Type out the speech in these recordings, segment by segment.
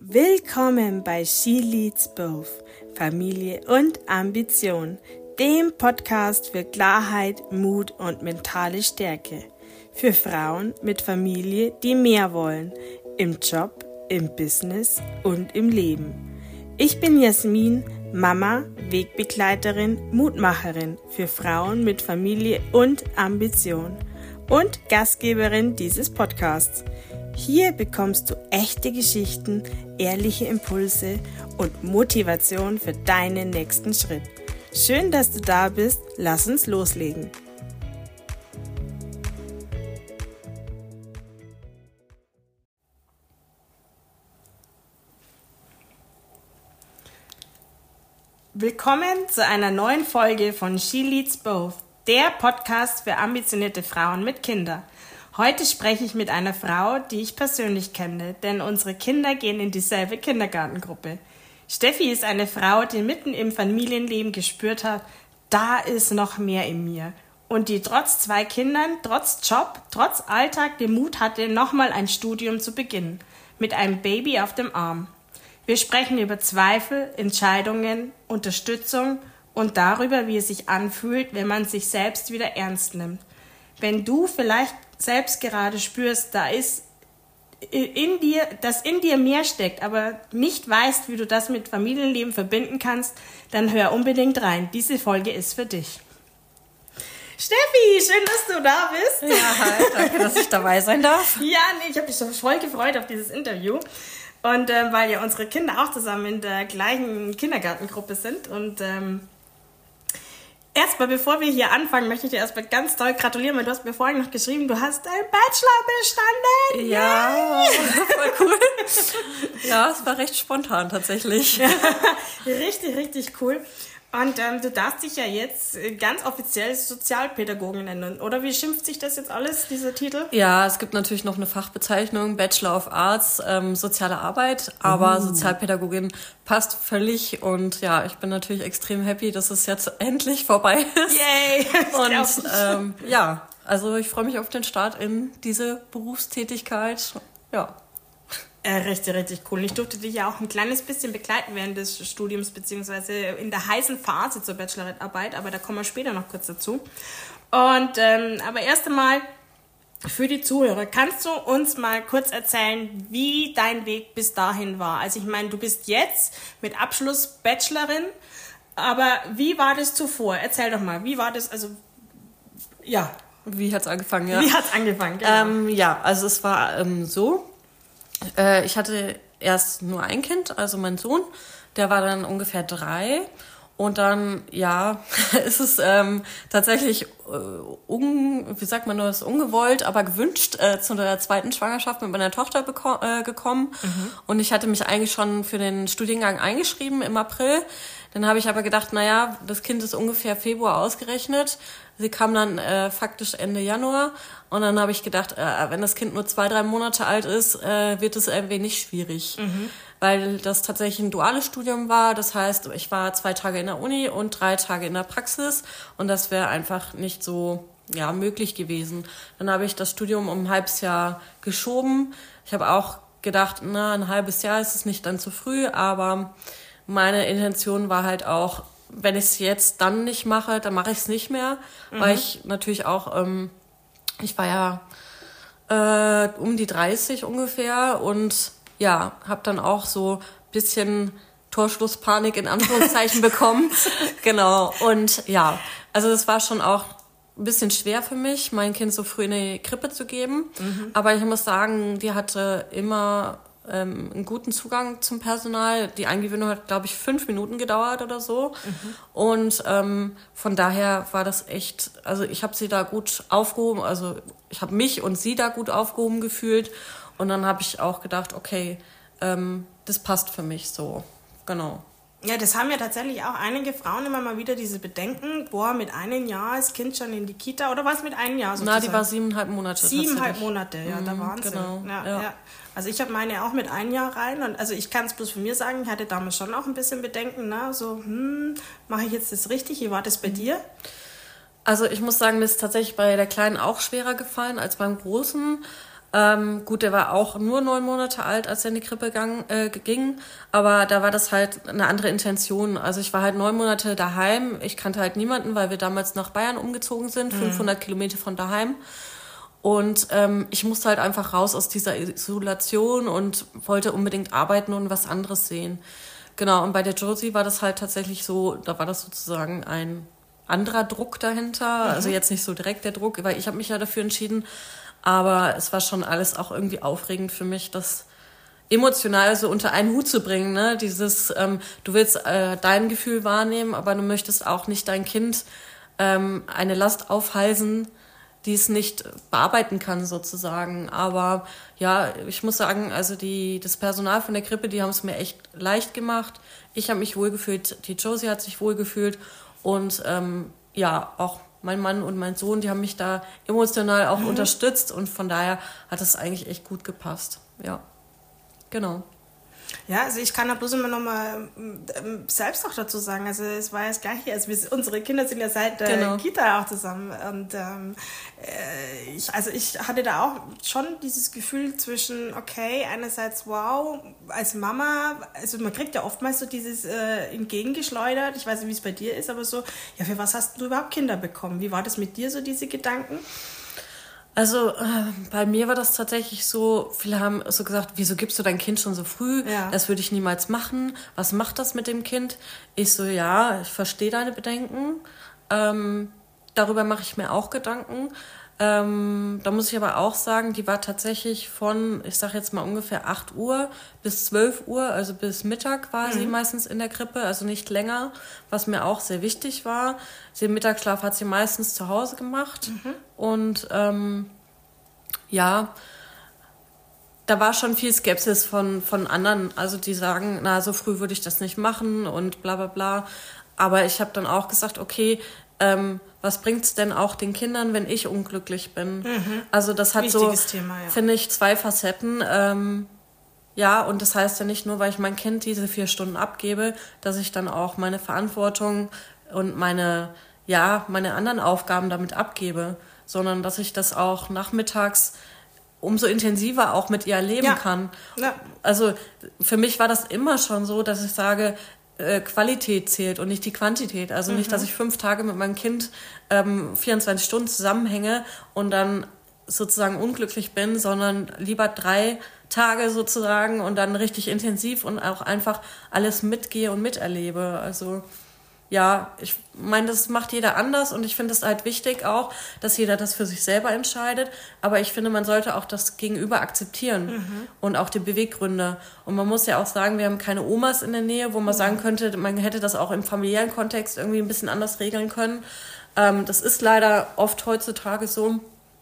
Willkommen bei She Leads Both, Familie und Ambition, dem Podcast für Klarheit, Mut und mentale Stärke. Für Frauen mit Familie, die mehr wollen, im Job, im Business und im Leben. Ich bin Jasmin, Mama, Wegbegleiterin, Mutmacherin für Frauen mit Familie und Ambition und Gastgeberin dieses Podcasts. Hier bekommst du echte Geschichten, ehrliche Impulse und Motivation für deinen nächsten Schritt. Schön, dass du da bist. Lass uns loslegen. Willkommen zu einer neuen Folge von She Leads Both, der Podcast für ambitionierte Frauen mit Kindern. Heute spreche ich mit einer Frau, die ich persönlich kenne, denn unsere Kinder gehen in dieselbe Kindergartengruppe. Steffi ist eine Frau, die mitten im Familienleben gespürt hat, da ist noch mehr in mir. Und die trotz 2 Kindern, trotz Job, trotz Alltag den Mut hatte, nochmal ein Studium zu beginnen, mit einem Baby auf dem Arm. Wir sprechen über Zweifel, Entscheidungen, Unterstützung und darüber, wie es sich anfühlt, wenn man sich selbst wieder ernst nimmt. Wenn du vielleicht selbst gerade spürst, da ist in dir mehr steckt, aber nicht weißt, wie du das mit Familienleben verbinden kannst, dann hör unbedingt rein. Diese Folge ist für dich. Steffi, schön, dass du da bist. Ja, hi, danke, dass ich dabei sein darf. Ja, ich habe mich so voll gefreut auf dieses Interview. Und weil ja unsere Kinder auch zusammen in der gleichen Kindergartengruppe sind und erstmal, bevor wir hier anfangen, möchte ich dir erstmal ganz doll gratulieren, weil du hast mir vorhin noch geschrieben, du hast deinen Bachelor bestanden. Ja, voll cool. Ja, es war recht spontan tatsächlich. Richtig, richtig cool. Und du darfst dich ja jetzt ganz offiziell Sozialpädagogin nennen, oder? Wie schimpft sich das jetzt alles, dieser Titel? Ja, es gibt natürlich noch eine Fachbezeichnung, Bachelor of Arts, soziale Arbeit, aber Sozialpädagogin passt völlig und ja, ich bin natürlich extrem happy, dass es jetzt endlich vorbei ist. Yay! Und ja, also ich freue mich auf den Start in diese Berufstätigkeit, ja. Richtig, richtig cool. Ich durfte dich ja auch ein kleines bisschen begleiten während des Studiums, beziehungsweise in der heißen Phase zur Bachelorarbeit, aber da kommen wir später noch kurz dazu. Und aber erst einmal für die Zuhörer, kannst du uns mal kurz erzählen, wie dein Weg bis dahin war? Also ich meine, du bist jetzt mit Abschluss Bachelorin, aber wie war das zuvor? Erzähl doch mal, wie war das, also ja. Wie hat's angefangen, ja? Wie hat's angefangen, genau. Ja, also es war so, ich hatte erst nur ein Kind, also mein Sohn, der war dann ungefähr 3 und dann, ja, ist es tatsächlich, ungewollt, aber gewünscht zu der 2. Schwangerschaft mit meiner Tochter gekommen und ich hatte mich eigentlich schon für den Studiengang eingeschrieben im April. Dann habe ich aber gedacht, naja, das Kind ist ungefähr Februar ausgerechnet. Sie kam dann faktisch Ende Januar und dann habe ich gedacht, wenn das Kind nur 2-3 Monate alt ist, wird es ein wenig schwierig, weil das tatsächlich ein duales Studium war. Das heißt, ich war 2 Tage in der Uni und 3 Tage in der Praxis und das wäre einfach nicht so möglich gewesen. Dann habe ich das Studium um ein halbes Jahr geschoben. Ich habe auch gedacht, ein halbes Jahr ist es nicht dann zu früh, aber meine Intention war halt auch, wenn ich es jetzt dann nicht mache, dann mache ich es nicht mehr, weil ich natürlich auch, ich war ja um die 30 ungefähr und ja, habe dann auch so ein bisschen Torschlusspanik in Anführungszeichen bekommen. Genau, und ja, also es war schon auch ein bisschen schwer für mich, mein Kind so früh in die Krippe zu geben, aber ich muss sagen, die hatte immer einen guten Zugang zum Personal. Die Eingewöhnung hat, glaube ich, 5 Minuten gedauert oder so. Und von daher war das echt, also ich habe sie da gut aufgehoben, also ich habe mich und sie da gut aufgehoben gefühlt. Und dann habe ich auch gedacht, okay, das passt für mich so. Genau. Ja, das haben ja tatsächlich auch einige Frauen immer mal wieder diese Bedenken, mit 1 Jahr ist Kind schon in die Kita, oder was mit 1 Jahr sozusagen? Na, die war 7,5 Monate. 7,5 Monate, ja, der Wahnsinn. Genau, ja. Also ich habe meine auch mit 1 Jahr rein und also ich kann es bloß von mir sagen, ich hatte damals schon auch ein bisschen Bedenken, mache ich jetzt das richtig? Wie war das bei dir? Also ich muss sagen, mir ist tatsächlich bei der Kleinen auch schwerer gefallen als beim Großen. Gut, der war auch nur 9 Monate alt, als er in die Krippe ging, aber da war das halt eine andere Intention. Also ich war halt 9 Monate daheim, ich kannte halt niemanden, weil wir damals nach Bayern umgezogen sind, 500 Kilometer von daheim. Und ich musste halt einfach raus aus dieser Isolation und wollte unbedingt arbeiten und was anderes sehen. Genau, und bei der Josie war das halt tatsächlich so, da war das sozusagen ein anderer Druck dahinter. Also jetzt nicht so direkt der Druck, weil ich habe mich ja dafür entschieden. Aber es war schon alles auch irgendwie aufregend für mich, das emotional so unter einen Hut zu bringen. Ne? Dieses, du willst dein Gefühl wahrnehmen, aber du möchtest auch nicht dein Kind eine Last aufhalsen, die es nicht bearbeiten kann sozusagen. Aber ja, ich muss sagen, also das Personal von der Krippe, die haben es mir echt leicht gemacht. Ich habe mich wohlgefühlt, die Josie hat sich wohlgefühlt und ja, auch mein Mann und mein Sohn, die haben mich da emotional auch unterstützt und von daher hat es eigentlich echt gut gepasst. Ja, genau. Ja, also ich kann da bloß immer noch mal selbst auch dazu sagen, also es war ja das Gleiche, also unsere Kinder sind ja seit der Kita auch zusammen und ich hatte da auch schon dieses Gefühl zwischen, okay, einerseits wow, als Mama, also man kriegt ja oftmals so dieses entgegengeschleudert, ich weiß nicht, wie es bei dir ist, aber so, ja, für was hast du überhaupt Kinder bekommen? Wie war das mit dir, so diese Gedanken? Also bei mir war das tatsächlich so, viele haben so gesagt, wieso gibst du dein Kind schon so früh? Ja. Das würde ich niemals machen. Was macht das mit dem Kind? Ich so, ja, ich verstehe deine Bedenken. Darüber mache ich mir auch Gedanken. Da muss ich aber auch sagen, die war tatsächlich von, ich sage jetzt mal ungefähr 8 Uhr bis 12 Uhr, also bis Mittag war sie meistens in der Krippe, also nicht länger, was mir auch sehr wichtig war. Den Mittagsschlaf hat sie meistens zu Hause gemacht und ja, da war schon viel Skepsis von anderen, also die sagen, na, so früh würde ich das nicht machen und bla bla bla. Aber ich habe dann auch gesagt, okay, was bringt's denn auch den Kindern, wenn ich unglücklich bin? Also das hat wichtiges Thema, ja. Finde ich, 2 Facetten. Ja, und das heißt ja nicht nur, weil ich mein Kind diese 4 Stunden abgebe, dass ich dann auch meine Verantwortung und meine anderen Aufgaben damit abgebe, sondern dass ich das auch nachmittags umso intensiver auch mit ihr erleben kann. Ja. Also für mich war das immer schon so, dass ich sage, Qualität zählt und nicht die Quantität. Also nicht, dass ich 5 Tage mit meinem Kind 24 Stunden zusammenhänge und dann sozusagen unglücklich bin, sondern lieber 3 Tage sozusagen und dann richtig intensiv und auch einfach alles mitgehe und miterlebe. Also ja, ich meine, das macht jeder anders und ich finde es halt wichtig auch, dass jeder das für sich selber entscheidet. Aber ich finde, man sollte auch das Gegenüber akzeptieren und auch die Beweggründe. Und man muss ja auch sagen, wir haben keine Omas in der Nähe, wo man sagen könnte, man hätte das auch im familiären Kontext irgendwie ein bisschen anders regeln können. Das ist leider oft heutzutage so.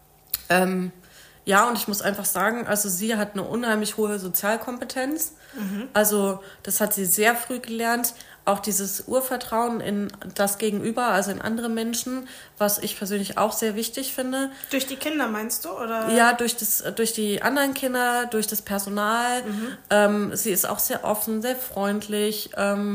Ja, und ich muss einfach sagen, also sie hat eine unheimlich hohe Sozialkompetenz. Also das hat sie sehr früh gelernt. Auch dieses Urvertrauen in das Gegenüber, also in andere Menschen, was ich persönlich auch sehr wichtig finde. Durch die Kinder meinst du, oder? Ja, durch die anderen Kinder, durch das Personal. Sie ist auch sehr offen, sehr freundlich.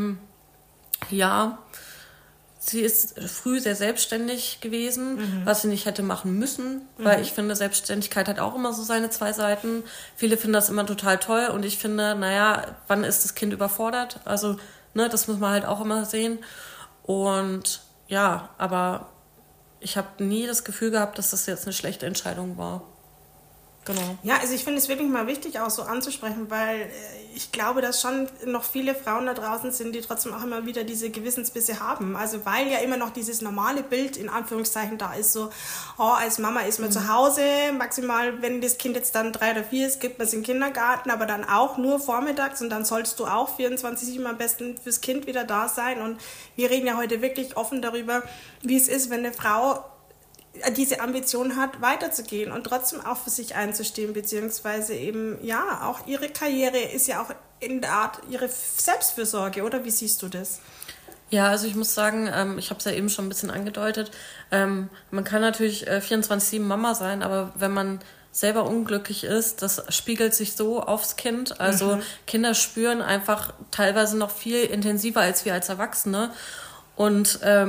Ja, sie ist früh sehr selbstständig gewesen, was sie nicht hätte machen müssen, weil ich finde, Selbstständigkeit hat auch immer so seine 2 Seiten. Viele finden das immer total toll und ich finde, naja, wann ist das Kind überfordert? Also das muss man halt auch immer sehen. Und ja, aber ich habe nie das Gefühl gehabt, dass das jetzt eine schlechte Entscheidung war. Genau. Ja, also ich finde es wirklich mal wichtig, auch so anzusprechen, weil ich glaube, dass schon noch viele Frauen da draußen sind, die trotzdem auch immer wieder diese Gewissensbisse haben. Also weil ja immer noch dieses normale Bild in Anführungszeichen da ist, so, oh, als Mama ist man zu Hause, maximal, wenn das Kind jetzt dann 3 oder 4 ist, gibt man es in den Kindergarten, aber dann auch nur vormittags und dann sollst du auch 24/7 am besten fürs Kind wieder da sein. Und wir reden ja heute wirklich offen darüber, wie es ist, wenn eine Frau diese Ambition hat, weiterzugehen und trotzdem auch für sich einzustehen, beziehungsweise eben, ja, auch ihre Karriere ist ja auch in der Art ihre Selbstfürsorge, oder? Wie siehst du das? Ja, also ich muss sagen, ich habe es ja eben schon ein bisschen angedeutet, man kann natürlich 24/7 Mama sein, aber wenn man selber unglücklich ist, das spiegelt sich so aufs Kind. Also Kinder spüren einfach teilweise noch viel intensiver als wir als Erwachsene und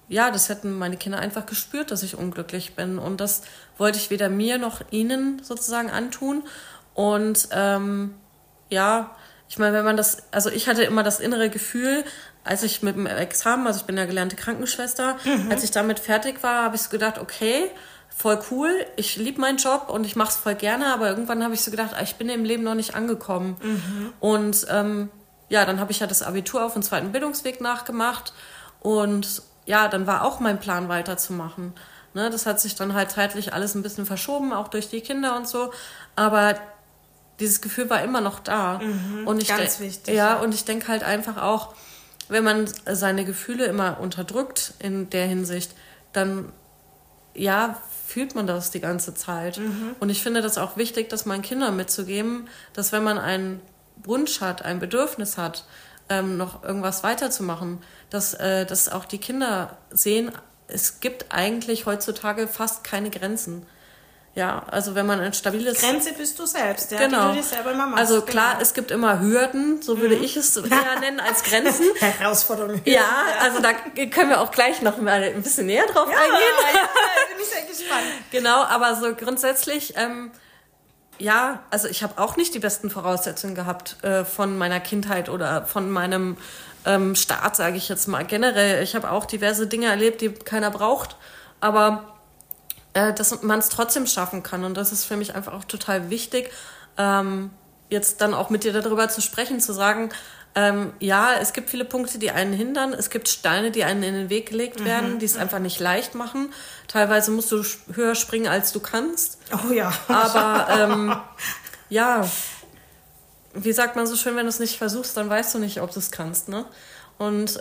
ja, das hätten meine Kinder einfach gespürt, dass ich unglücklich bin. Und das wollte ich weder mir noch ihnen sozusagen antun. Und ja, ich meine, wenn man das, also ich hatte immer das innere Gefühl, als ich mit dem Examen, also ich bin ja gelernte Krankenschwester, als ich damit fertig war, habe ich so gedacht, okay, voll cool, ich liebe meinen Job und ich mache es voll gerne, aber irgendwann habe ich so gedacht, ich bin im Leben noch nicht angekommen. Und ja, dann habe ich ja das Abitur auf den zweiten Bildungsweg nachgemacht und ja, dann war auch mein Plan weiterzumachen. Ne, das hat sich dann halt zeitlich alles ein bisschen verschoben, auch durch die Kinder und so, aber dieses Gefühl war immer noch da. Und ich ganz wichtig. Ja, und ich denke halt einfach auch, wenn man seine Gefühle immer unterdrückt in der Hinsicht, dann ja, fühlt man das die ganze Zeit. Und ich finde das auch wichtig, das meinen Kindern mitzugeben, dass wenn man einen Wunsch hat, ein Bedürfnis hat, noch irgendwas weiterzumachen, dass auch die Kinder sehen, es gibt eigentlich heutzutage fast keine Grenzen. Ja, also wenn man ein stabiles... Grenze bist du selbst, ja, genau. die du dir selber immer machst. Also klar, es gibt immer Hürden, so würde ich es eher nennen, als Grenzen. Herausforderungen. Ja, also da können wir auch gleich noch mal ein bisschen näher drauf eingehen. Ja, bin ich sehr gespannt. Genau, aber so grundsätzlich, ja, also ich habe auch nicht die besten Voraussetzungen gehabt von meiner Kindheit oder von meinem Start, sage ich jetzt mal. Generell, ich habe auch diverse Dinge erlebt, die keiner braucht, aber dass man es trotzdem schaffen kann. Und das ist für mich einfach auch total wichtig, jetzt dann auch mit dir darüber zu sprechen, zu sagen, ja, es gibt viele Punkte, die einen hindern. Es gibt Steine, die einen in den Weg gelegt werden, die es einfach nicht leicht machen. Teilweise musst du höher springen, als du kannst. Oh ja. Aber ja, wie sagt man so schön, wenn du es nicht versuchst, dann weißt du nicht, ob du es kannst. Ne? Und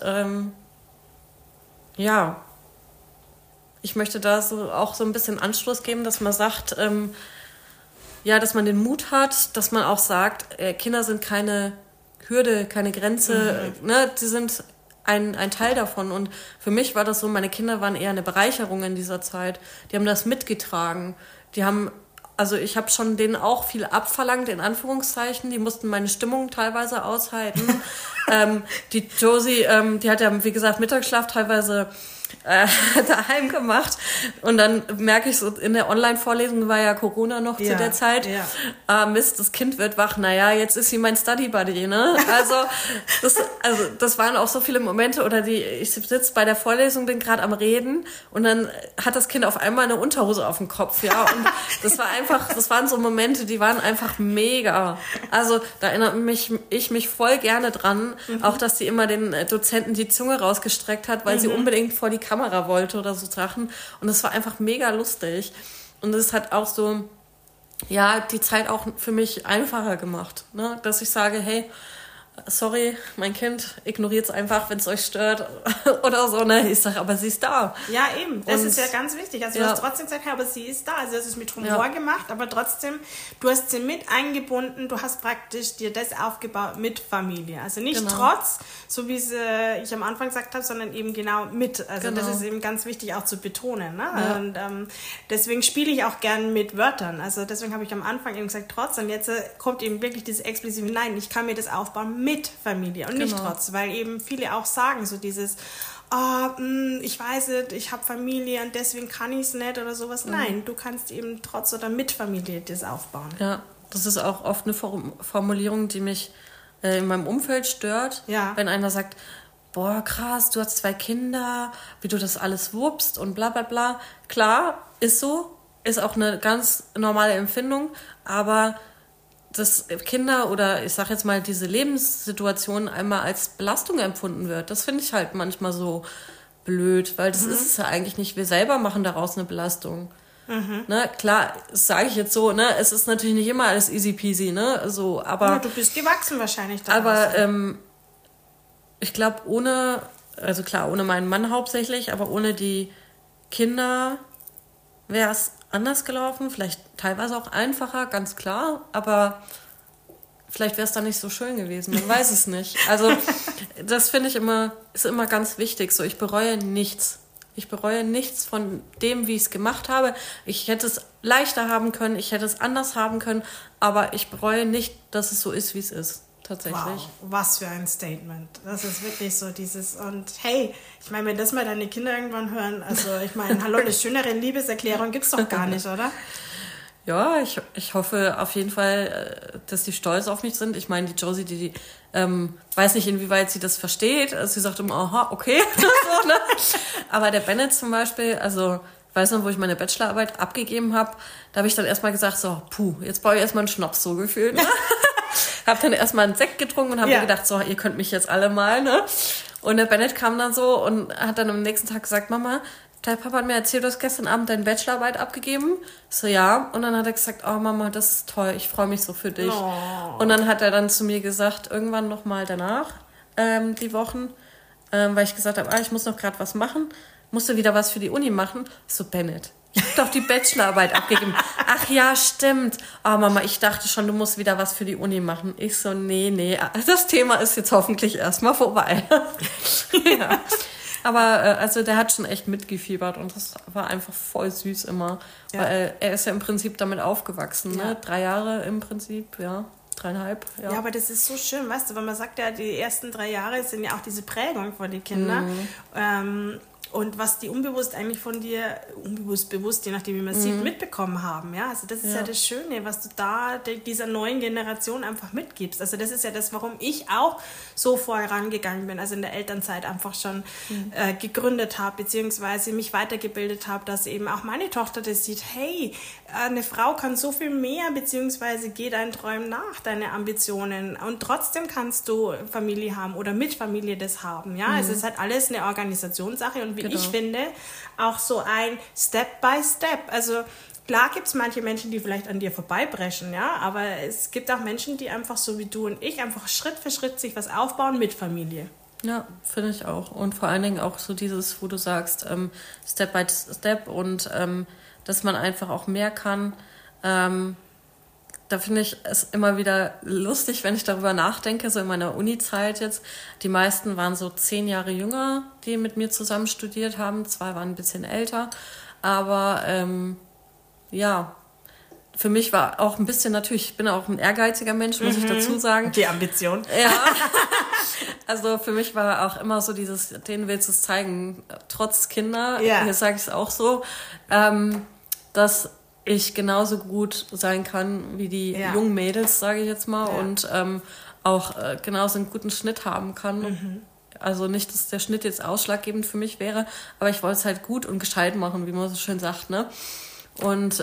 ja, ich möchte da so auch so ein bisschen Anstoß geben, dass man sagt, ja, dass man den Mut hat, dass man auch sagt, Kinder sind keine Hürde, keine Grenze, ne, die sind ein Teil davon. Und für mich war das so, meine Kinder waren eher eine Bereicherung in dieser Zeit. Die haben das mitgetragen. Also ich habe schon denen auch viel abverlangt, in Anführungszeichen. Die mussten meine Stimmung teilweise aushalten. Die Josie, die hat ja, wie gesagt, Mittagsschlaf teilweise daheim gemacht. Und dann merke ich so, in der Online-Vorlesung war ja Corona noch zu der Zeit. Ja. Mist, das Kind wird wach. Naja, jetzt ist sie mein Study-Buddy, ne? Also das waren auch so viele Momente. Oder ich sitze bei der Vorlesung, bin gerade am Reden und dann hat das Kind auf einmal eine Unterhose auf dem Kopf, ja. Und das waren so Momente, die waren einfach mega. Also da erinnert ich mich voll gerne dran, auch dass sie immer den Dozenten die Zunge rausgestreckt hat, weil sie unbedingt vor die Kamera wollte oder so Sachen. Und das war einfach mega lustig. Und es hat auch so, ja, die Zeit auch für mich einfacher gemacht, ne? Dass ich sage, hey, sorry, mein Kind, ignoriert es einfach, wenn es euch stört oder so, ne? Ich sage, aber sie ist da. Ja, eben. Das ist ja ganz wichtig. Also du hast trotzdem gesagt, aber sie ist da. Also du hast es mit Humor gemacht, aber trotzdem, du hast sie mit eingebunden, du hast praktisch dir das aufgebaut mit Familie. Also nicht trotz, so wie ich am Anfang gesagt habe, sondern eben genau mit. Also das ist eben ganz wichtig auch zu betonen. Ne? Ja. Und deswegen spiele ich auch gern mit Wörtern. Also deswegen habe ich am Anfang eben gesagt, trotz. Und jetzt kommt eben wirklich dieses explizite, nein, ich kann mir das aufbauen mit Familie und nicht trotz, weil eben viele auch sagen, so dieses, ich weiß nicht, ich habe Familie und deswegen kann ich es nicht oder sowas. Nein, du kannst eben trotz oder mit Familie das aufbauen. Ja, das ist auch oft eine Formulierung, die mich in meinem Umfeld stört, wenn einer sagt, boah, krass, du hast 2 Kinder, wie du das alles wuppst und bla bla bla. Klar, ist so, ist auch eine ganz normale Empfindung, aber dass Kinder oder ich sag jetzt mal diese Lebenssituation einmal als Belastung empfunden wird, das finde ich halt manchmal so blöd, weil das ist es ja eigentlich nicht. Wir selber machen daraus eine Belastung. Ne, klar, das sage ich jetzt so, ne, es ist natürlich nicht immer alles easy peasy, ne, so, aber... Ja, du bist gewachsen wahrscheinlich daraus. Aber ich glaube, ohne meinen Mann hauptsächlich, aber ohne die Kinder wäre es anders gelaufen, vielleicht teilweise auch einfacher, ganz klar, aber vielleicht wäre es dann nicht so schön gewesen, man weiß es nicht. Also das finde ich ist immer ganz wichtig, so ich bereue nichts. Ich bereue nichts von dem, wie ich es gemacht habe. Ich hätte es leichter haben können, ich hätte es anders haben können, aber ich bereue nicht, dass es so ist, wie es ist. tatsächlich. Wow, was für ein Statement. Das ist wirklich so dieses, und hey, ich meine, wenn das mal deine Kinder irgendwann hören, also ich meine, hallo, eine schönere Liebeserklärung gibt's doch gar nicht, oder? Ja, ich hoffe auf jeden Fall, dass die stolz auf mich sind. Ich meine, die Josie, die weiß nicht, inwieweit sie das versteht. Also sie sagt immer, aha, okay. So, ne? Aber der Bennett zum Beispiel, also ich weiß noch, wo ich meine Bachelorarbeit abgegeben habe, da habe ich dann erstmal gesagt, so, jetzt brauche ich erstmal einen Schnaps, so gefühlt. Ne? Habe dann erstmal einen Sekt getrunken und habe mir gedacht, so, ihr könnt mich jetzt alle mal, ne? Und der Bennett kam dann so und hat dann am nächsten Tag gesagt, Mama, dein Papa hat mir erzählt, du hast gestern Abend deine Bachelorarbeit abgegeben. So, ja. Und dann hat er gesagt, oh Mama, das ist toll, ich freue mich so für dich. Oh. Und dann hat er dann zu mir gesagt, irgendwann nochmal danach, die Wochen, weil ich gesagt habe, ich muss noch gerade was machen, musst du wieder was für die Uni machen? So, Bennett, ich habe doch die Bachelorarbeit abgegeben. Ach ja, stimmt. Oh Mama, ich dachte schon, du musst wieder was für die Uni machen. Ich so, nee, das Thema ist jetzt hoffentlich erstmal vorbei. Ja. Aber also der hat schon echt mitgefiebert und das war einfach voll süß immer. Ja. Weil er ist ja im Prinzip damit aufgewachsen, ne? 3 Jahre im Prinzip, ja. 3,5, ja. Ja, aber das ist so schön, weißt du, weil man sagt ja, die ersten 3 Jahre sind ja auch diese Prägung von den Kindern. Und was die unbewusst eigentlich von dir, bewusst, je nachdem wie man sieht, mitbekommen haben. Ja, also das ist ja das Schöne, was du da dieser neuen Generation einfach mitgibst. Also das ist ja das, warum ich auch so vorangegangen bin, also in der Elternzeit einfach schon gegründet habe, beziehungsweise mich weitergebildet habe, dass eben auch meine Tochter das sieht, hey, eine Frau kann so viel mehr, beziehungsweise geh deinen Träumen nach, deine Ambitionen, und trotzdem kannst du Familie haben oder mit Familie das haben. Ja, es ist halt alles eine Organisationssache und wie ich finde, auch so ein Step by Step. Also klar gibt es manche Menschen, die vielleicht an dir vorbeibrechen, ja, aber es gibt auch Menschen, die einfach so wie du und ich einfach Schritt für Schritt sich was aufbauen mit Familie. Ja, finde ich auch. Und vor allen Dingen auch so dieses, wo du sagst, Step by Step und dass man einfach auch mehr kann. Da finde ich es immer wieder lustig, wenn ich darüber nachdenke, so in meiner Uni-Zeit jetzt. Die meisten waren so 10 Jahre jünger, die mit mir zusammen studiert haben. 2 waren ein bisschen älter. Aber für mich war auch ein bisschen natürlich, ich bin auch ein ehrgeiziger Mensch, muss ich dazu sagen. Die Ambition. Ja. Also für mich war auch immer so dieses, denen willst du es zeigen, trotz Kinder, hier sage ich es auch so, dass ich genauso gut sein kann wie die jungen Mädels, sage ich jetzt mal, und auch genauso einen guten Schnitt haben kann. Also nicht, dass der Schnitt jetzt ausschlaggebend für mich wäre, aber ich wollte es halt gut und gescheit machen, wie man so schön sagt, ne? Und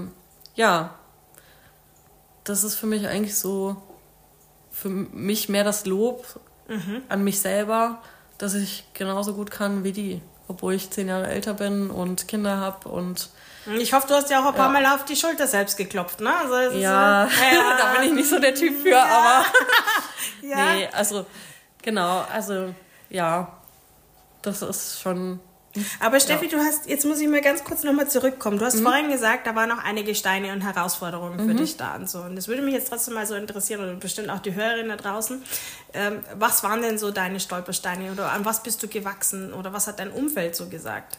das ist für mich eigentlich so, für mich mehr das Lob an mich selber, dass ich genauso gut kann wie die, obwohl ich 10 Jahre älter bin und Kinder habe und ich hoffe, du hast ja auch ein paar Mal auf die Schulter selbst geklopft, ne? Also so, da bin ich nicht so der Typ für, aber nee, also genau, also das ist schon. Aber Steffi, jetzt muss ich mal ganz kurz nochmal zurückkommen. Du hast vorhin gesagt, da waren noch einige Steine und Herausforderungen für dich da und so. Und das würde mich jetzt trotzdem mal so interessieren und bestimmt auch die Hörerinnen da draußen. Was waren denn so deine Stolpersteine oder an was bist du gewachsen oder was hat dein Umfeld so gesagt?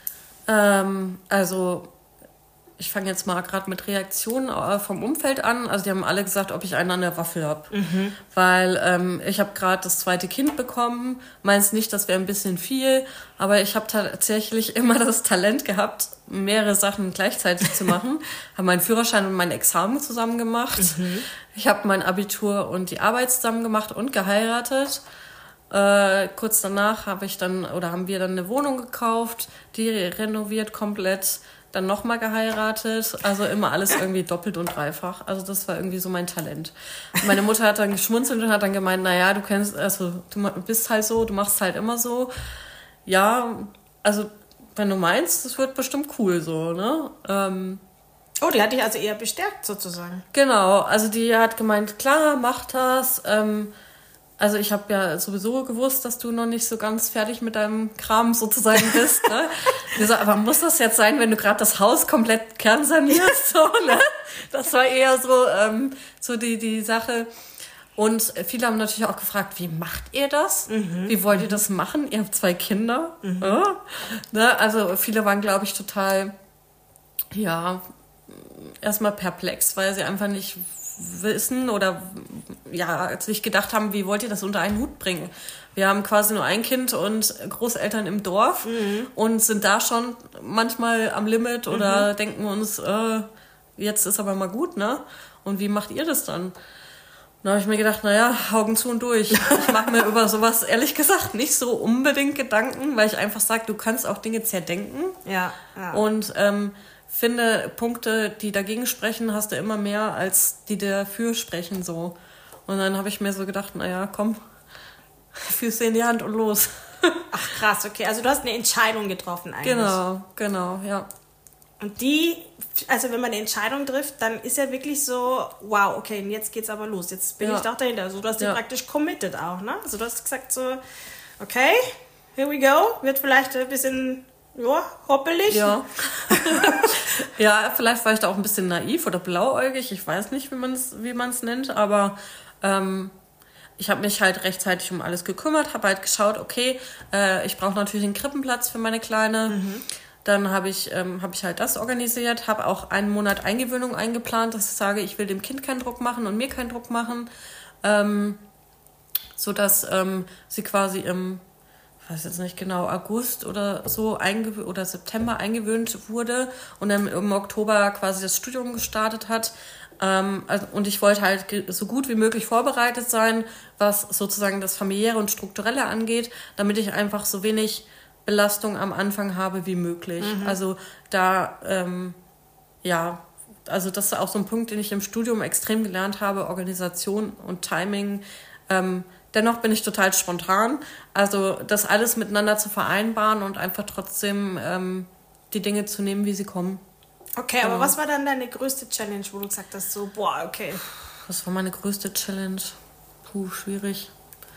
Also ich fange jetzt mal gerade mit Reaktionen vom Umfeld an. Also die haben alle gesagt, ob ich einen an der Waffel habe. Weil ich habe gerade das 2. Kind bekommen. Meins nicht, das wäre ein bisschen viel. Aber ich habe tatsächlich immer das Talent gehabt, mehrere Sachen gleichzeitig zu machen. Habe meinen Führerschein und mein Examen zusammen gemacht. Ich habe mein Abitur und die Arbeit zusammen gemacht und geheiratet. Kurz danach haben wir dann eine Wohnung gekauft, die renoviert komplett. Dann nochmal geheiratet, also immer alles irgendwie doppelt und dreifach. Also das war irgendwie so mein Talent. Und meine Mutter hat dann geschmunzelt und hat dann gemeint, naja, du bist halt so, du machst halt immer so. Ja, also wenn du meinst, das wird bestimmt cool so, ne? Die hat dich also eher bestärkt sozusagen. Genau, also die hat gemeint, klar, mach das. Also ich habe ja sowieso gewusst, dass du noch nicht so ganz fertig mit deinem Kram sozusagen bist. Ne? So, aber muss das jetzt sein, wenn du gerade das Haus komplett kernsanierst? So, ne? Das war eher so die Sache. Und viele haben natürlich auch gefragt, wie macht ihr das? Wie wollt ihr das machen? Ihr habt 2 Kinder. Ne? Also viele waren, glaube ich, total, erstmal perplex, weil sie einfach nicht wissen oder sich gedacht haben, wie wollt ihr das unter einen Hut bringen? Wir haben quasi nur ein Kind und Großeltern im Dorf und sind da schon manchmal am Limit oder denken uns, jetzt ist aber mal gut, ne? Und wie macht ihr das dann? Da habe ich mir gedacht, Augen zu und durch. Ich mache mir über sowas ehrlich gesagt nicht so unbedingt Gedanken, weil ich einfach sage, du kannst auch Dinge zerdenken. Ja. Und finde, Punkte, die dagegen sprechen, hast du immer mehr, als die dafür sprechen, so. Und dann habe ich mir so gedacht, komm, Füße in die Hand und los. Ach krass, okay. Also du hast eine Entscheidung getroffen eigentlich. Genau, ja. Und also wenn man eine Entscheidung trifft, dann ist ja wirklich so, wow, okay, und jetzt geht's aber los. Jetzt bin ich doch dahinter. Also du hast dich praktisch committed auch, ne? Also du hast gesagt so, okay, here we go. Wird vielleicht ein bisschen, hoppelig. Ja. Ja, vielleicht war ich da auch ein bisschen naiv oder blauäugig. Ich weiß nicht, wie man's nennt, aber ich habe mich halt rechtzeitig um alles gekümmert, habe halt geschaut, okay, ich brauche natürlich einen Krippenplatz für meine Kleine. Dann habe ich halt das organisiert, habe auch einen Monat Eingewöhnung eingeplant, dass ich sage, ich will dem Kind keinen Druck machen und mir keinen Druck machen, sodass sie quasi im, ich weiß jetzt nicht genau, August oder so oder September eingewöhnt wurde und dann im Oktober quasi das Studium gestartet hat. Und ich wollte halt so gut wie möglich vorbereitet sein, was sozusagen das Familiäre und Strukturelle angeht, damit ich einfach so wenig Belastung am Anfang habe wie möglich. Also da, also das ist auch so ein Punkt, den ich im Studium extrem gelernt habe, Organisation und Timing. Dennoch bin ich total spontan. Also das alles miteinander zu vereinbaren und einfach trotzdem die Dinge zu nehmen, wie sie kommen. Okay, aber was war dann deine größte Challenge, wo du gesagt hast, so, boah, okay. Was war meine größte Challenge? Schwierig.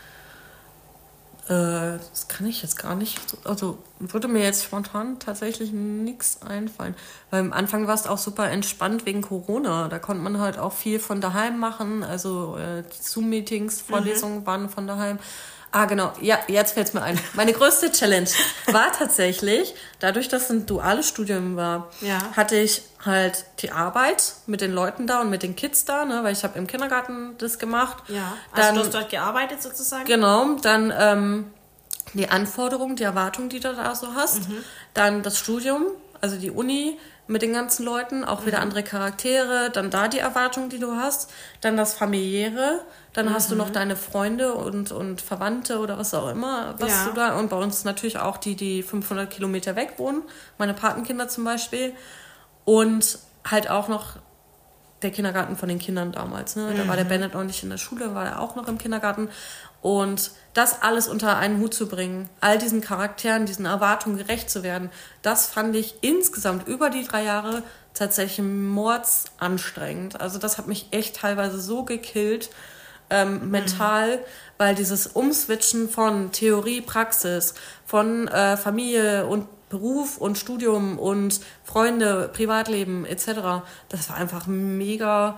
Das kann ich jetzt gar nicht. Also würde mir jetzt spontan tatsächlich nichts einfallen. Weil am Anfang war es auch super entspannt wegen Corona. Da konnte man halt auch viel von daheim machen. Also Zoom-Meetings, Vorlesungen waren von daheim. Ah, genau. Ja, jetzt fällt es mir ein. Meine größte Challenge war tatsächlich, dadurch, dass es ein duales Studium war, hatte ich halt die Arbeit mit den Leuten da und mit den Kids da, ne, weil ich habe im Kindergarten das gemacht. Ja, also dann, du hast dort gearbeitet sozusagen? Genau, dann die Anforderungen, die Erwartungen, die du da so hast. Dann das Studium, also die Uni mit den ganzen Leuten, auch wieder andere Charaktere, dann da die Erwartungen, die du hast, dann das Familiäre, dann hast du noch deine Freunde und Verwandte oder was auch immer, was du da, und bei uns natürlich auch die 500 Kilometer weg wohnen, meine Patenkinder zum Beispiel, und halt auch noch der Kindergarten von den Kindern damals, ne? Da war der Bennett noch nicht in der Schule, war er auch noch im Kindergarten, und das alles unter einen Hut zu bringen, all diesen Charakteren, diesen Erwartungen gerecht zu werden, das fand ich insgesamt über die 3 Jahre tatsächlich mordsanstrengend. Also das hat mich echt teilweise so gekillt, mental, weil dieses Umswitchen von Theorie, Praxis, von Familie und Beruf und Studium und Freunde, Privatleben etc., das war einfach mega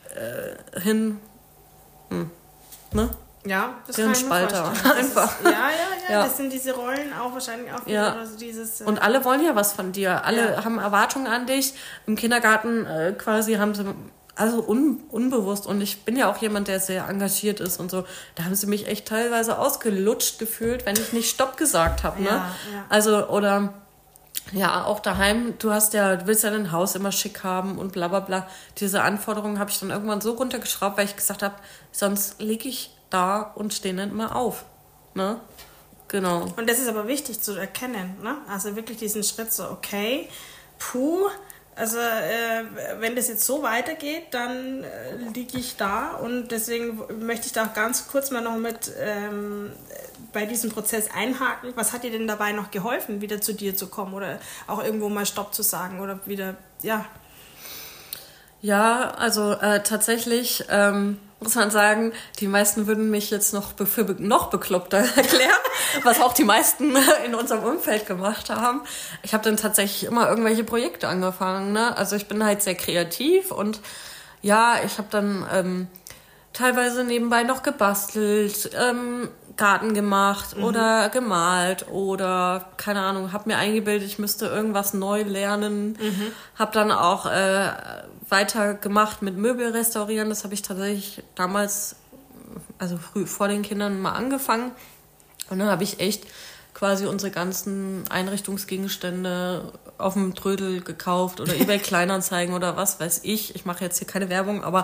ne? Ja, das kann ich mir vorstellen. Einfach. Ja, das sind diese Rollen auch wahrscheinlich auch wieder, also dieses... Und alle wollen ja was von dir. Alle haben Erwartungen an dich. Im Kindergarten quasi haben sie, also unbewusst, und ich bin ja auch jemand, der sehr engagiert ist und so, da haben sie mich echt teilweise ausgelutscht gefühlt, wenn ich nicht Stopp gesagt habe, ne? Ja. Also, oder... Ja, auch daheim, du willst ja dein Haus immer schick haben und bla bla bla. Diese Anforderungen habe ich dann irgendwann so runtergeschraubt, weil ich gesagt habe, sonst liege ich da und stehe nicht mehr auf. Ne? Genau. Und das ist aber wichtig zu erkennen, ne? Also wirklich diesen Schritt so, okay, also wenn das jetzt so weitergeht, dann liege ich da, und deswegen möchte ich da auch ganz kurz mal noch mit bei diesem Prozess einhaken. Was hat dir denn dabei noch geholfen, wieder zu dir zu kommen oder auch irgendwo mal Stopp zu sagen oder wieder, Ja, also tatsächlich muss man sagen, die meisten würden mich jetzt noch für noch bekloppter erklären, was auch die meisten in unserem Umfeld gemacht haben. Ich habe dann tatsächlich immer irgendwelche Projekte angefangen, ne? Also ich bin halt sehr kreativ, und ja, ich habe dann teilweise nebenbei noch gebastelt, Garten gemacht oder gemalt oder, keine Ahnung, habe mir eingebildet, ich müsste irgendwas neu lernen. Habe dann auch weitergemacht mit Möbel restaurieren. Das habe ich tatsächlich damals, also früh vor den Kindern mal angefangen. Und dann habe ich echt quasi unsere ganzen Einrichtungsgegenstände auf dem Trödel gekauft oder eBay Kleinanzeigen oder was weiß ich. Ich mache jetzt hier keine Werbung, aber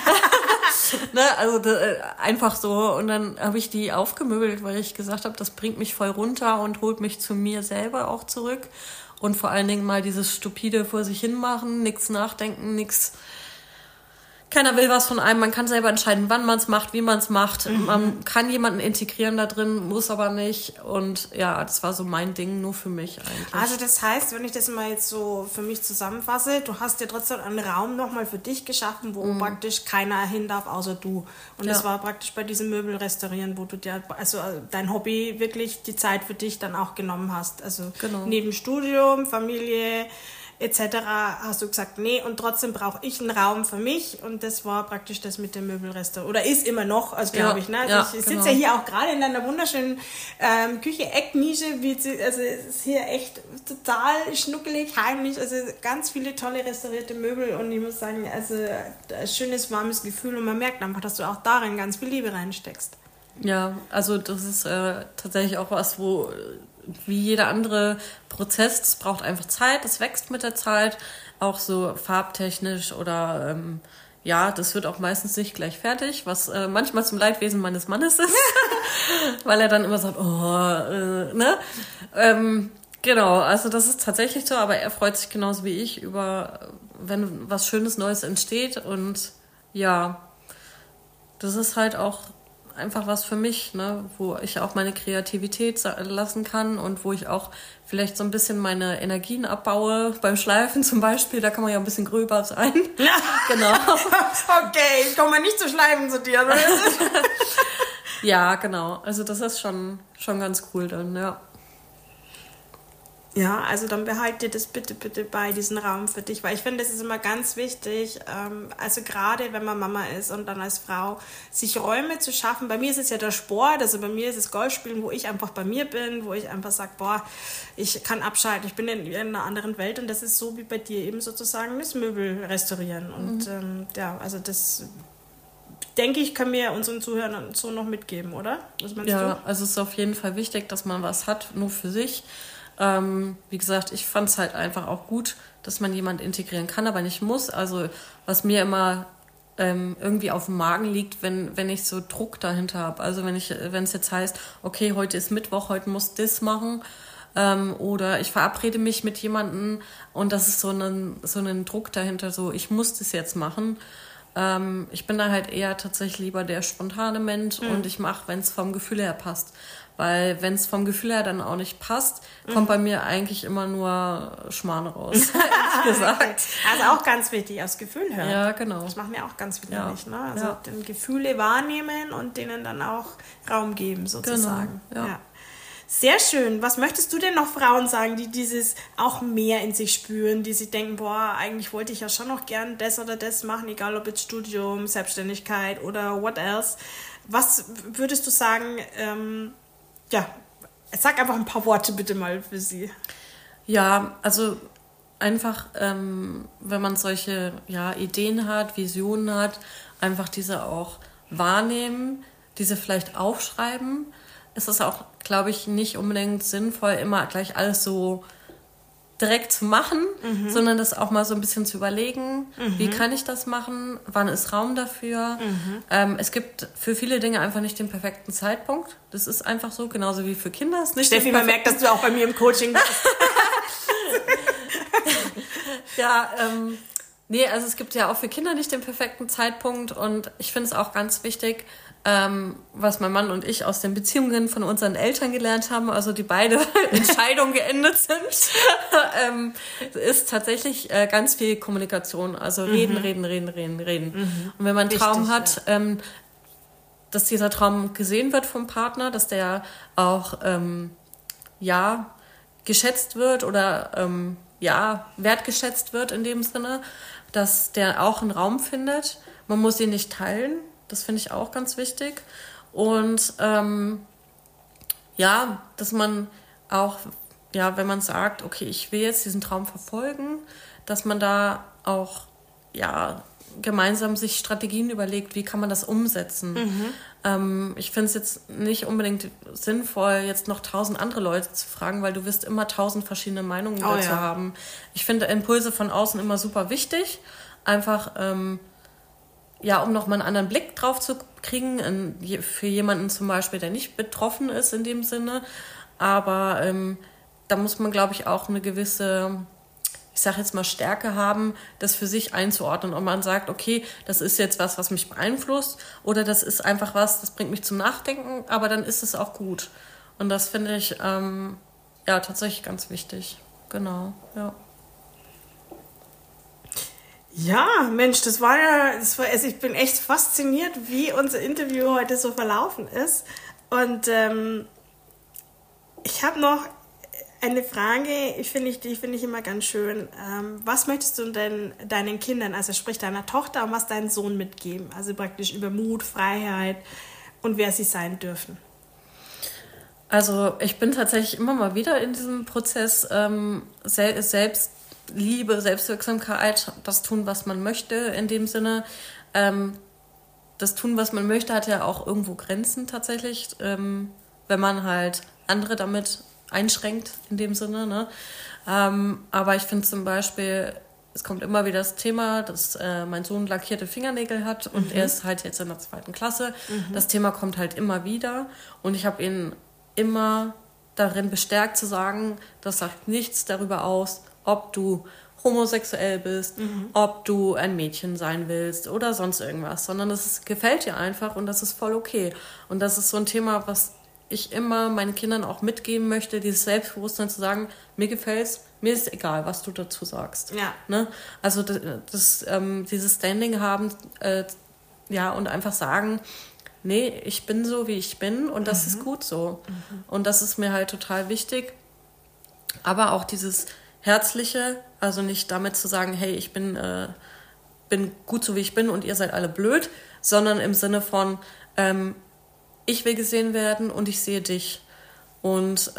ne, also einfach so. Und dann habe ich die aufgemöbelt, weil ich gesagt habe, das bringt mich voll runter und holt mich zu mir selber auch zurück. Und vor allen Dingen mal dieses stupide vor sich hin machen, nichts nachdenken, nichts. Keiner will was von einem, man kann selber entscheiden, wann man es macht, wie man es macht. Man kann jemanden integrieren da drin, muss aber nicht. Und ja, das war so mein Ding, nur für mich eigentlich. Also das heißt, wenn ich das mal jetzt so für mich zusammenfasse, du hast dir trotzdem einen Raum nochmal für dich geschaffen, wo praktisch keiner hin darf, außer du. Und das war praktisch bei diesem Möbel restaurieren, wo du dir, also dein Hobby wirklich die Zeit für dich dann auch genommen hast. Also neben Studium, Familie etc. hast du gesagt, nee, und trotzdem brauche ich einen Raum für mich, und das war praktisch das mit dem Möbelrestaurant. Oder ist immer noch, also glaube ich. Ne? Also ich sitze ja hier auch gerade in einer wunderschönen Küche, Ecknische, also es ist hier echt total schnuckelig, heimlich, also ganz viele tolle restaurierte Möbel, und ich muss sagen, also ein schönes, warmes Gefühl, und man merkt einfach, dass du auch darin ganz viel Liebe reinsteckst. Ja, also das ist tatsächlich auch was, wo wie jeder andere Prozess, das braucht einfach Zeit, das wächst mit der Zeit, auch so farbtechnisch oder das wird auch meistens nicht gleich fertig, was manchmal zum Leidwesen meines Mannes ist, weil er dann immer sagt, ne? Genau, also das ist tatsächlich so, aber er freut sich genauso wie ich über, wenn was Schönes Neues entsteht, und ja, das ist halt auch einfach was für mich, ne, wo ich auch meine Kreativität lassen kann und wo ich auch vielleicht so ein bisschen meine Energien abbaue, beim Schleifen zum Beispiel, da kann man ja ein bisschen gröber sein. Ja. Genau. Okay, ich komme mal nicht zu schleifen zu dir. Oder? Ja, genau, also das ist schon ganz cool dann, ja. Ja, also dann behalte dir das bitte bei, diesen Raum für dich, weil ich finde, das ist immer ganz wichtig, also gerade wenn man Mama ist und dann als Frau, sich Räume zu schaffen. Bei mir ist es ja der Sport, also bei mir ist es Golfspielen, wo ich einfach bei mir bin, wo ich einfach sage, ich kann abschalten, ich bin in einer anderen Welt, und das ist so wie bei dir eben sozusagen das Möbel restaurieren. Und also das denke ich, können wir unseren Zuhörern so noch mitgeben, oder? Was meinst du? Also es ist auf jeden Fall wichtig, dass man was hat, nur für sich. Wie gesagt, ich fand es halt einfach auch gut, dass man jemand integrieren kann, aber nicht muss. Also was mir immer irgendwie auf dem Magen liegt, wenn ich so Druck dahinter habe. Also wenn es jetzt heißt, okay, heute ist Mittwoch, heute muss das machen, oder ich verabrede mich mit jemandem und das ist so einen Druck dahinter, so ich muss das jetzt machen. Ich bin da halt eher tatsächlich lieber der spontane Mensch und ich mache, wenn es vom Gefühl her passt. Weil wenn es vom Gefühl her dann auch nicht passt, kommt bei mir eigentlich immer nur Schmarrn raus, ehrlich gesagt. Also auch ganz wichtig, aufs Gefühl hören. Ja, genau. Das machen wir auch ganz viele nicht. Ne? Also den Gefühle wahrnehmen und denen dann auch Raum geben, sozusagen. Genau. Ja. Sehr schön. Was möchtest du denn noch Frauen sagen, die dieses auch mehr in sich spüren, die sich denken, eigentlich wollte ich ja schon noch gern das oder das machen, egal ob jetzt Studium, Selbstständigkeit oder what else. Was würdest du sagen, sag einfach ein paar Worte bitte mal für sie. Ja, also einfach, wenn man solche Ideen hat, Visionen hat, einfach diese auch wahrnehmen, diese vielleicht aufschreiben. Es ist auch, glaube ich, nicht unbedingt sinnvoll, immer gleich alles so direkt zu machen, sondern das auch mal so ein bisschen zu überlegen, wie kann ich das machen, wann ist Raum dafür. Es gibt für viele Dinge einfach nicht den perfekten Zeitpunkt. Das ist einfach so, genauso wie für Kinder. Steffi, man merkt, dass du auch bei mir im Coaching bist. Nee, also es gibt ja auch für Kinder nicht den perfekten Zeitpunkt, und ich finde es auch ganz wichtig, was mein Mann und ich aus den Beziehungen von unseren Eltern gelernt haben, also die beide Entscheidungen geendet sind, ist tatsächlich ganz viel Kommunikation, also reden. Und wenn man einen Traum hat, dass dieser Traum gesehen wird vom Partner, dass der auch geschätzt wird oder wertgeschätzt wird in dem Sinne, dass der auch einen Raum findet. Man muss ihn nicht teilen. Das finde ich auch ganz wichtig. Und dass man auch, wenn man sagt, okay, ich will jetzt diesen Traum verfolgen, dass man da auch gemeinsam sich Strategien überlegt, wie kann man das umsetzen. Ich finde es jetzt nicht unbedingt sinnvoll, jetzt noch 1000 andere Leute zu fragen, weil du wirst immer 1000 verschiedene Meinungen dazu haben. Ich finde Impulse von außen immer super wichtig, einfach um nochmal einen anderen Blick drauf zu kriegen, für jemanden zum Beispiel, der nicht betroffen ist in dem Sinne. Aber da muss man, glaube ich, auch eine gewisse, ich sage jetzt mal, Stärke haben, das für sich einzuordnen. Und man sagt, okay, das ist jetzt was mich beeinflusst oder das ist einfach was, das bringt mich zum Nachdenken, aber dann ist es auch gut. Und das finde ich tatsächlich ganz wichtig. Genau, ja. Ja, Mensch, also ich bin echt fasziniert, wie unser Interview heute so verlaufen ist. Und ich habe noch eine Frage, die finde ich immer ganz schön. Was möchtest du denn deinen Kindern, also sprich deiner Tochter und was deinen Sohn mitgeben? Also praktisch über Mut, Freiheit und wer sie sein dürfen. Also ich bin tatsächlich immer mal wieder in diesem Prozess Selbstliebe, Selbstwirksamkeit, das tun, was man möchte in dem Sinne. Das tun, was man möchte, hat ja auch irgendwo Grenzen tatsächlich, wenn man halt andere damit einschränkt in dem Sinne. Ne? Aber ich finde zum Beispiel, es kommt immer wieder das Thema, dass mein Sohn lackierte Fingernägel hat und er ist halt jetzt in der 2. Klasse. Das Thema kommt halt immer wieder und ich habe ihn immer darin bestärkt zu sagen, das sagt nichts darüber aus, ob du homosexuell bist, ob du ein Mädchen sein willst oder sonst irgendwas, sondern es gefällt dir einfach und das ist voll okay. Und das ist so ein Thema, was ich immer meinen Kindern auch mitgeben möchte, dieses Selbstbewusstsein zu sagen, mir gefällt's, mir ist egal, was du dazu sagst. Ja. Ne? Also dieses Standing haben und einfach sagen, nee, ich bin so, wie ich bin und das ist gut so. Und das ist mir halt total wichtig. Aber auch dieses Herzliche, also nicht damit zu sagen, hey, ich bin gut so, wie ich bin und ihr seid alle blöd, sondern im Sinne von, ich will gesehen werden und ich sehe dich. Und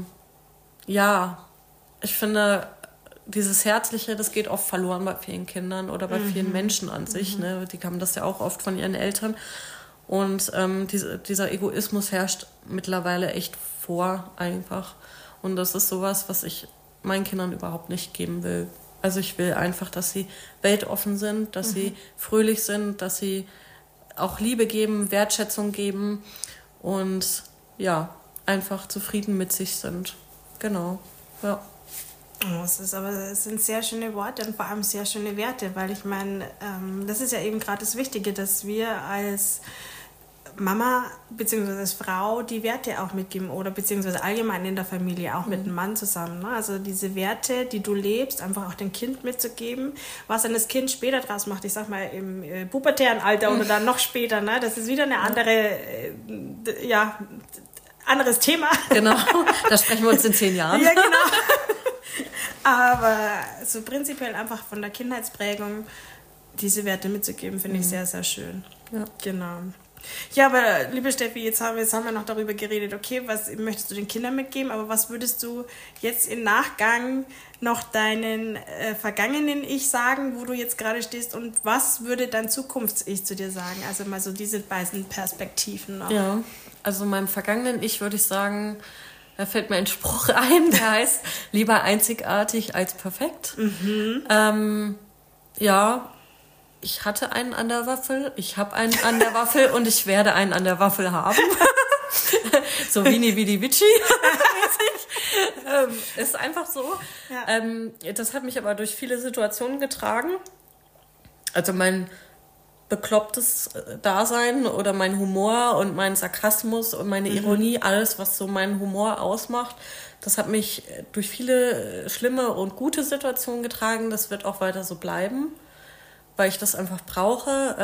ich finde, dieses Herzliche, das geht oft verloren bei vielen Kindern oder bei vielen Menschen an sich. Ne? Die haben das ja auch oft von ihren Eltern. Und dieser Egoismus herrscht mittlerweile echt vor einfach. Und das ist sowas, was ich meinen Kindern überhaupt nicht geben will. Also ich will einfach, dass sie weltoffen sind, dass sie fröhlich sind, dass sie auch Liebe geben, Wertschätzung geben und einfach zufrieden mit sich sind. Genau, ja. Es sind sehr schöne Worte und vor allem sehr schöne Werte, weil ich meine, das ist ja eben gerade das Wichtige, dass wir als Mama bzw. als Frau die Werte auch mitgeben oder beziehungsweise allgemein in der Familie auch mit dem Mann zusammen. Ne? Also diese Werte, die du lebst, einfach auch dem Kind mitzugeben, was dann das Kind später draus macht, ich sag mal im pubertären Alter oder dann noch später, ne? Das ist wieder eine andere, anderes Thema. Genau, da sprechen wir uns in 10 Jahren. Ja, genau. Aber so prinzipiell einfach von der Kindheitsprägung diese Werte mitzugeben, finde ich sehr, sehr schön. Ja. Genau. Ja, aber liebe Steffi, jetzt haben wir noch darüber geredet, okay, was möchtest du den Kindern mitgeben, aber was würdest du jetzt im Nachgang noch deinen vergangenen Ich sagen, wo du jetzt gerade stehst und was würde dein Zukunfts-Ich zu dir sagen? Also mal so diese beiden Perspektiven noch. Ja, also meinem vergangenen Ich würde ich sagen, da fällt mir ein Spruch ein, der heißt, lieber einzigartig als perfekt. Ich hatte einen an der Waffel, ich habe einen an der Waffel und ich werde einen an der Waffel haben. So Vini Vidi Vici. Ist einfach so. Ja. Das hat mich aber durch viele Situationen getragen. Also mein beklopptes Dasein oder mein Humor und mein Sarkasmus und meine Ironie, alles, was so meinen Humor ausmacht, das hat mich durch viele schlimme und gute Situationen getragen. Das wird auch weiter so bleiben, weil ich das einfach brauche.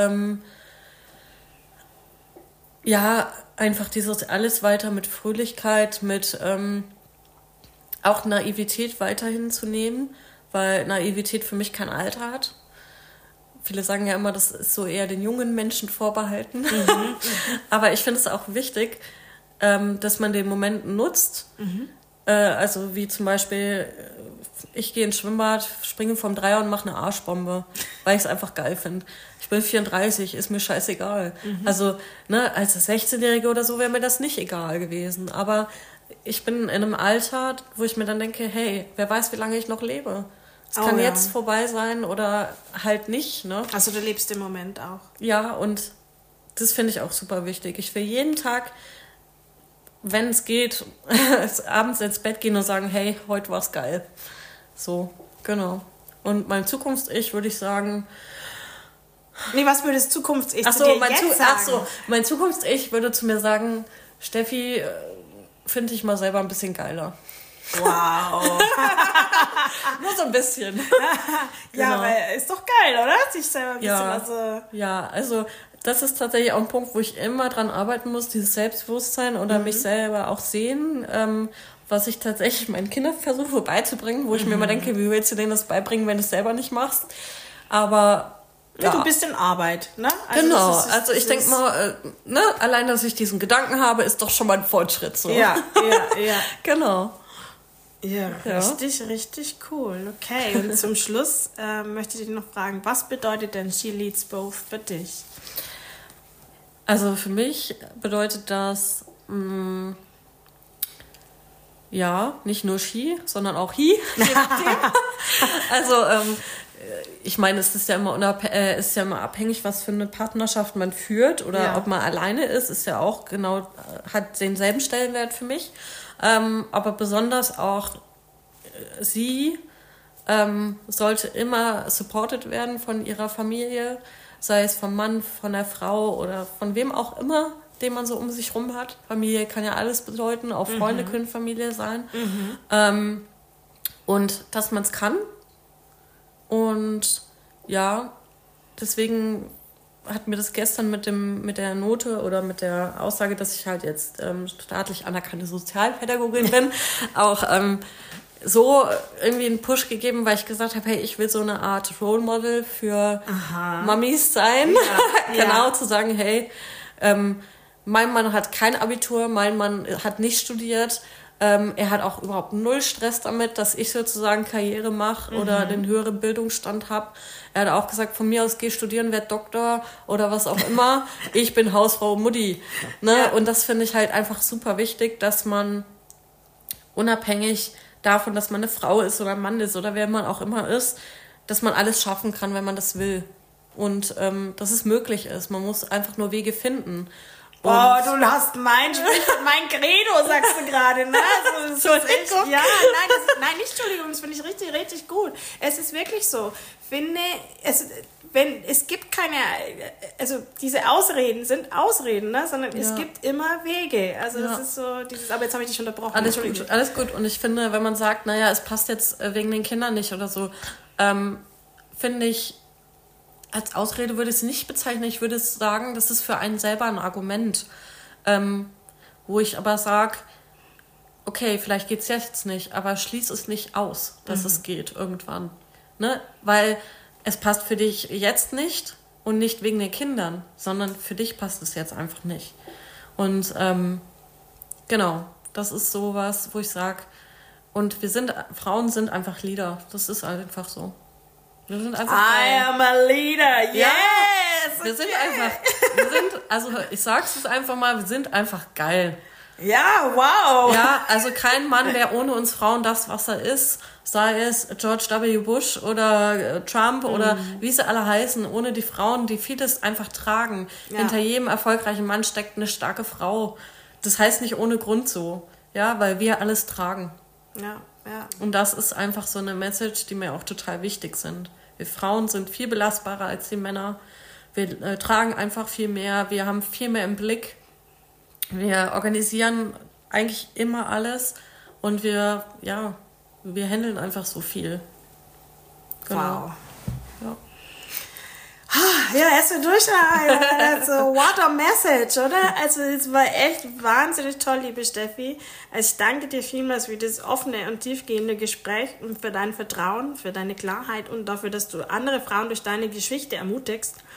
Einfach dieses alles weiter mit Fröhlichkeit, mit auch Naivität weiterhin zu nehmen, weil Naivität für mich kein Alter hat. Viele sagen ja immer, das ist so eher den jungen Menschen vorbehalten. Aber ich finde es auch wichtig, dass man den Moment nutzt, Also wie zum Beispiel, ich gehe ins Schwimmbad, springe vom Dreier und mache eine Arschbombe, weil ich es einfach geil finde. Ich bin 34, ist mir scheißegal. Also als 16-Jährige oder so wäre mir das nicht egal gewesen. Aber ich bin in einem Alter, wo ich mir dann denke, hey, wer weiß, wie lange ich noch lebe. Es kann jetzt vorbei sein oder halt nicht. Ne? Also du lebst im Moment auch. Ja, und das finde ich auch super wichtig. Ich will jeden Tag, wenn es geht, abends ins Bett gehen und sagen, hey, heute war's geil. So, genau. Und mein Zukunfts-Ich würde ich sagen... Nee, was würde das Zukunfts-Ich zu dir jetzt sagen? Mein Zukunfts-Ich würde zu mir sagen, Steffi, finde ich mal selber ein bisschen geiler. Wow. Nur so ein bisschen. Ja, Genau. weil ist doch geil, oder? Sich selber ein bisschen Ja, also das ist tatsächlich auch ein Punkt, wo ich immer dran arbeiten muss, dieses Selbstbewusstsein oder mich selber auch sehen, was ich tatsächlich meinen Kindern versuche beizubringen, wo ich mir immer denke, wie willst du denen das beibringen, wenn du es selber nicht machst? Aber ja, du bist in Arbeit, ne? Also genau, also ich denke mal, allein, dass ich diesen Gedanken habe, ist doch schon mal ein Fortschritt. So. Ja. Genau. Ja, richtig cool. Okay, und zum Schluss möchte ich dich noch fragen, was bedeutet denn She Leads Both für dich? Also für mich bedeutet das, nicht nur She, sondern auch He. Also ich meine, es ist ja immer abhängig, was für eine Partnerschaft man führt oder ob man alleine ist ja auch genau, hat denselben Stellenwert für mich. Aber besonders auch sie sollte immer supported werden von ihrer Familie, sei es vom Mann, von der Frau oder von wem auch immer, den man so um sich rum hat. Familie kann ja alles bedeuten, auch Freunde können Familie sein. Und dass man es kann. Und ja, deswegen hat mir das gestern mit der Note oder mit der Aussage, dass ich halt jetzt staatlich anerkannte Sozialpädagogin bin, auch so irgendwie einen Push gegeben, weil ich gesagt habe, hey, ich will so eine Art Role Model für Mamis sein. Ja. Genau, zu sagen, hey, mein Mann hat kein Abitur, mein Mann hat nicht studiert, er hat auch überhaupt null Stress damit, dass ich sozusagen Karriere mache oder den höheren Bildungsstand habe. Er hat auch gesagt, von mir aus geh studieren, werd Doktor oder was auch immer. Ich bin Hausfrau Mutti. Ne? Ja. Und das finde ich halt einfach super wichtig, dass man unabhängig davon, dass man eine Frau ist oder ein Mann ist oder wer man auch immer ist, dass man alles schaffen kann, wenn man das will. Und dass es möglich ist. Man muss einfach nur Wege finden. Du hast mein Credo, sagst du gerade, ne? Also, das ist echt, Entschuldigung, das finde ich richtig, richtig gut. Es ist wirklich so. Es gibt keine, also diese Ausreden sind Ausreden, ne? Sondern es gibt immer Wege. Also das ist so aber jetzt habe ich dich unterbrochen. Alles gut. Und ich finde, wenn man sagt, naja, es passt jetzt wegen den Kindern nicht oder so, finde ich, als Ausrede würde ich es nicht bezeichnen. Ich würde es sagen, das ist für einen selber ein Argument, wo ich aber sage, okay, vielleicht geht es jetzt nicht, aber schließ es nicht aus, dass es geht irgendwann. Ne? Weil es passt für dich jetzt nicht und nicht wegen den Kindern, sondern für dich passt es jetzt einfach nicht. Und genau, das ist sowas, wo ich sage, und Frauen sind einfach Leader. Das ist einfach so. Wir sind einfach I am a leader, yes! Ja, also ich sag's es einfach mal, wir sind einfach geil. Ja, wow! Ja, also kein Mann, der ohne uns Frauen das, was er ist, sei es George W. Bush oder Trump oder wie sie alle heißen, ohne die Frauen, die vieles einfach tragen. Ja. Hinter jedem erfolgreichen Mann steckt eine starke Frau. Das heißt nicht ohne Grund so, ja, weil wir alles tragen. Ja. Und das ist einfach so eine Message, die mir auch total wichtig sind. Wir Frauen sind viel belastbarer als die Männer. Wir tragen einfach viel mehr. Wir haben viel mehr im Blick. Wir organisieren eigentlich immer alles. Und wir handeln einfach so viel. Genau. Wow. Ja, erst mal durch. Also, what a message, oder? Also, es war echt wahnsinnig toll, liebe Steffi. Also, ich danke dir vielmals für das offene und tiefgehende Gespräch und für dein Vertrauen, für deine Klarheit und dafür, dass du andere Frauen durch deine Geschichte ermutigst.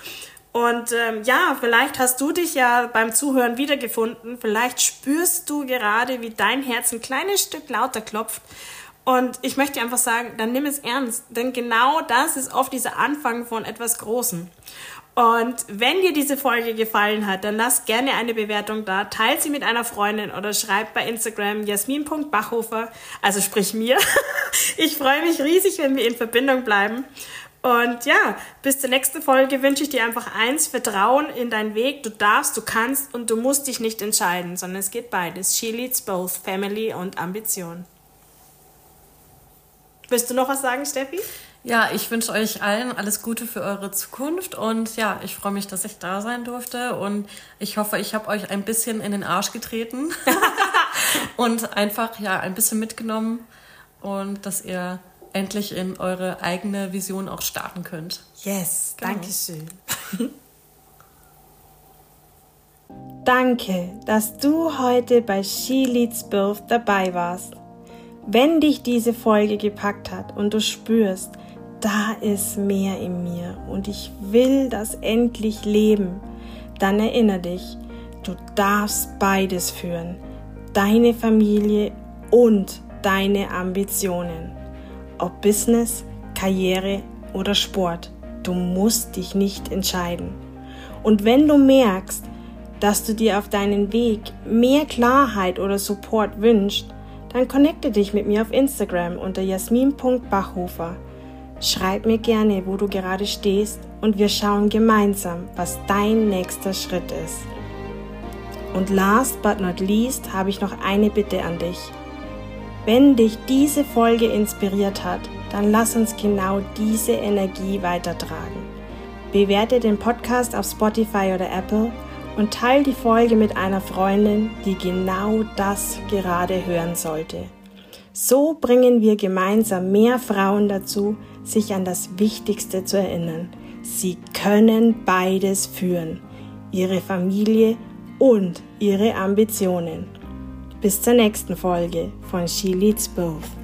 Und vielleicht hast du dich ja beim Zuhören wiedergefunden. Vielleicht spürst du gerade, wie dein Herz ein kleines Stück lauter klopft. Und ich möchte dir einfach sagen, dann nimm es ernst. Denn genau das ist oft dieser Anfang von etwas Großem. Und wenn dir diese Folge gefallen hat, dann lass gerne eine Bewertung da, teil sie mit einer Freundin oder schreib bei Instagram jasmin.bachhofer, also sprich mir. Ich freue mich riesig, wenn wir in Verbindung bleiben. Und ja, bis zur nächsten Folge wünsche ich dir einfach eins: Vertrauen in deinen Weg. Du darfst, du kannst und du musst dich nicht entscheiden, sondern es geht beides. She leads both, Family und Ambition. Willst du noch was sagen, Steffi? Ja, ich wünsche euch allen alles Gute für eure Zukunft und ja, ich freue mich, dass ich da sein durfte und ich hoffe, ich habe euch ein bisschen in den Arsch getreten und einfach ein bisschen mitgenommen und dass ihr endlich in eure eigene Vision auch starten könnt. Yes, genau. Dankeschön. Danke, dass du heute bei She Leads Both dabei warst. Wenn dich diese Folge gepackt hat und du spürst, da ist mehr in mir und ich will das endlich leben, dann erinnere dich, du darfst beides führen, deine Familie und deine Ambitionen. Ob Business, Karriere oder Sport, du musst dich nicht entscheiden. Und wenn du merkst, dass du dir auf deinen Weg mehr Klarheit oder Support wünschst, dann connecte dich mit mir auf Instagram unter jasmin.bachhofer. Schreib mir gerne, wo du gerade stehst und wir schauen gemeinsam, was dein nächster Schritt ist. Und last but not least habe ich noch eine Bitte an dich. Wenn dich diese Folge inspiriert hat, dann lass uns genau diese Energie weitertragen. Bewerte den Podcast auf Spotify oder Apple und teile die Folge mit einer Freundin, die genau das gerade hören sollte. So bringen wir gemeinsam mehr Frauen dazu, sich an das Wichtigste zu erinnern. Sie können beides führen, ihre Familie und ihre Ambitionen. Bis zur nächsten Folge von She Leads Both.